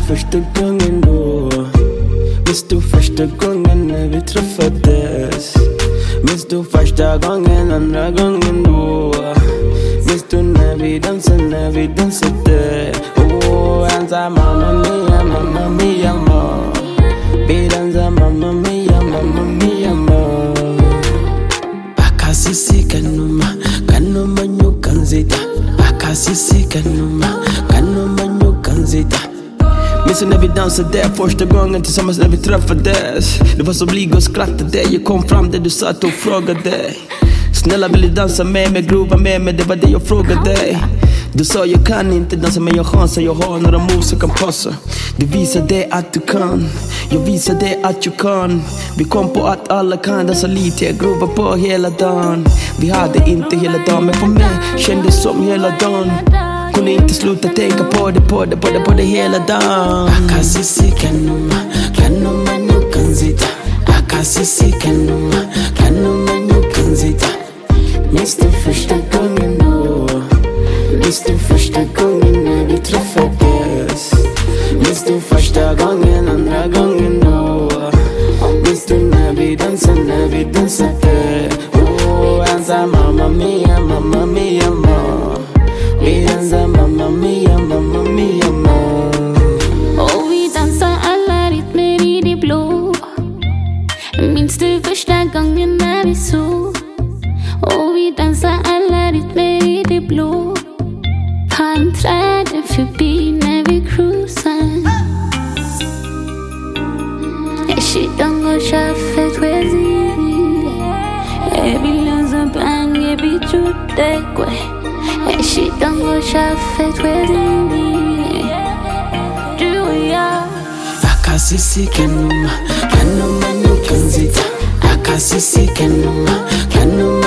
första gången då. Minns du första gången när vi träffades? Minns du första gången, andra gången då? Minns du när vi dansade? Oh, ensam mamma mia, ma. Vi dansar mamma mia, ma. Bakasisi kanuma nyukanzita. Bakasisi kanuma nyukanzita. Minns du när vi dansade första gången tillsammans när vi träffades? Det var så blyg och skrattade. Jag kom fram där du satt och frågade: snälla vill du dansa med mig, grova med mig? Det var det jag frågade. Du sa jag kan inte dansa men jag chansar, jag har några moves som kan passa. Du visade att du kan, jag visade att jag kan. Vi kom på att alla kan dansa lite, jag grova på hela dagen. Vi hade inte hela dagen men för mig kändes som hela dagen. Kunde inte sluta tänka på det hela dagen. Bakasisi kanuma nyukanzita. Bakasisi kanuma nyukanzita. Minns du första gången då? Minns du första gången när vi träffades? Minns du första gången, andra gången då? Minns du när vi dansade? Oh, ensam mamma mia, ma. Vi dansar mamma mia, ma. Och vi dansar alla rytmer i det blå. Minns du första gången när vi såg? Och vi dansar alla rytmer i det blå. Han träder förbi när vi cruisar. She don't go shafet wezi. Every loser bang, every truth they go. She don't go shafet wezi. Do ya? Bakasisi kanuma nyukanzita. Bakasisi kanuma